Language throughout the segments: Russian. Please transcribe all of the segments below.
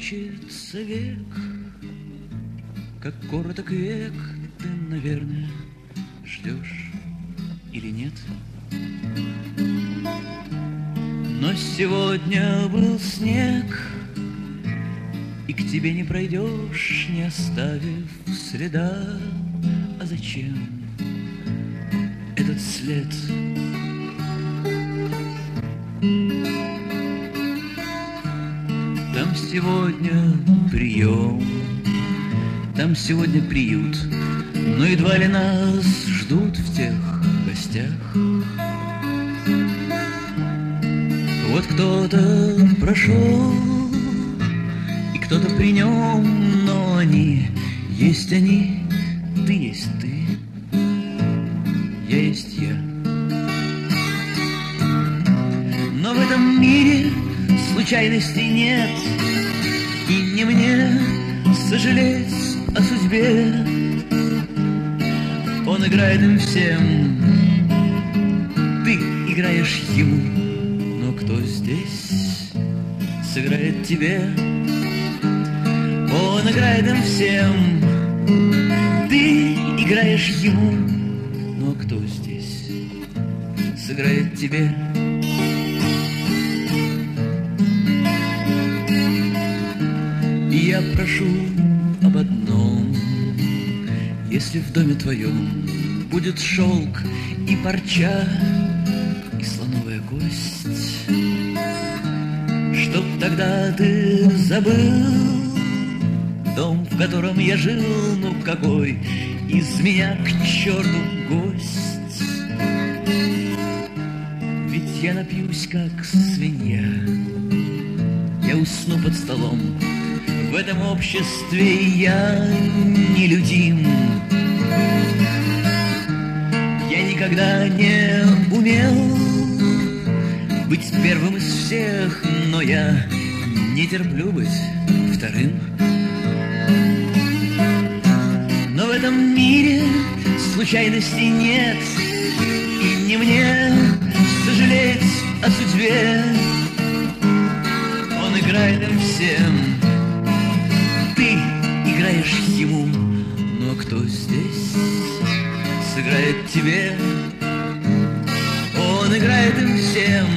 кончится век, как короток век, ты, наверное, ждешь или нет? Но сегодня был снег, и к тебе не пройдешь, не оставив следа. А зачем этот след? Там сегодня прием, там сегодня приют, но едва ли нас ждут в тех гостях. Вот кто-то прошел, и кто-то при нем, но они, ты есть ты, я есть я. Но в этом мире случайностей нет, и не мне сожалеть о судьбе. Он играет им всем, ты играешь ему, но кто здесь сыграет тебе? Он играет им всем, ты играешь ему, но кто здесь сыграет тебе? И я прошу об одном: если в доме твоем будет шелк и парча, и слоновая кость, чтоб тогда ты забыл дом, в котором я жил. Ну какой из меня к черту гость? Ведь я напьюсь, как свинья, я усну под столом. В этом обществе я нелюдим. Я никогда не умел быть первым из всех, но я не терплю быть вторым. Но в этом мире случайностей нет, и не мне сожалеть о судьбе. Он играет им всем, ты играешь ему, но кто здесь сыграет тебе? Он играет им всем,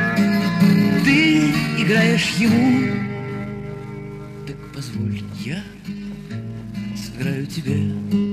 ты играешь ему, так позволь, я сыграю тебе.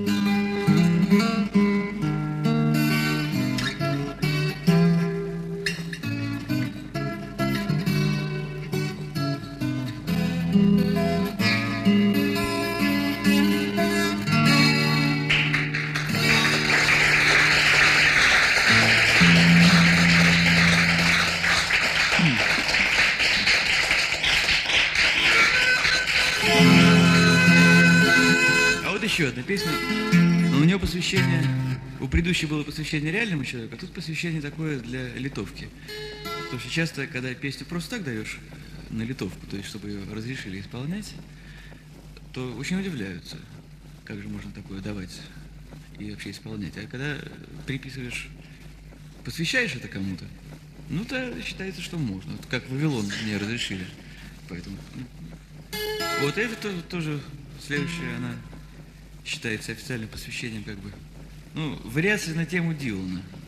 Еще одна песня, но у нее посвящение, у предыдущей было посвящение реальному человеку, а тут посвящение такое для литовки. Потому что часто, когда песню просто так даешь на литовку, то есть чтобы ее разрешили исполнять, то очень удивляются, как же можно такое давать и вообще исполнять. А когда приписываешь, посвящаешь это кому-то, ну то считается, что можно. Вот как Вавилон мне разрешили. Поэтому вот это тоже следующая, она считается официальным посвящением, как бы, ну, вариации на тему Дилана.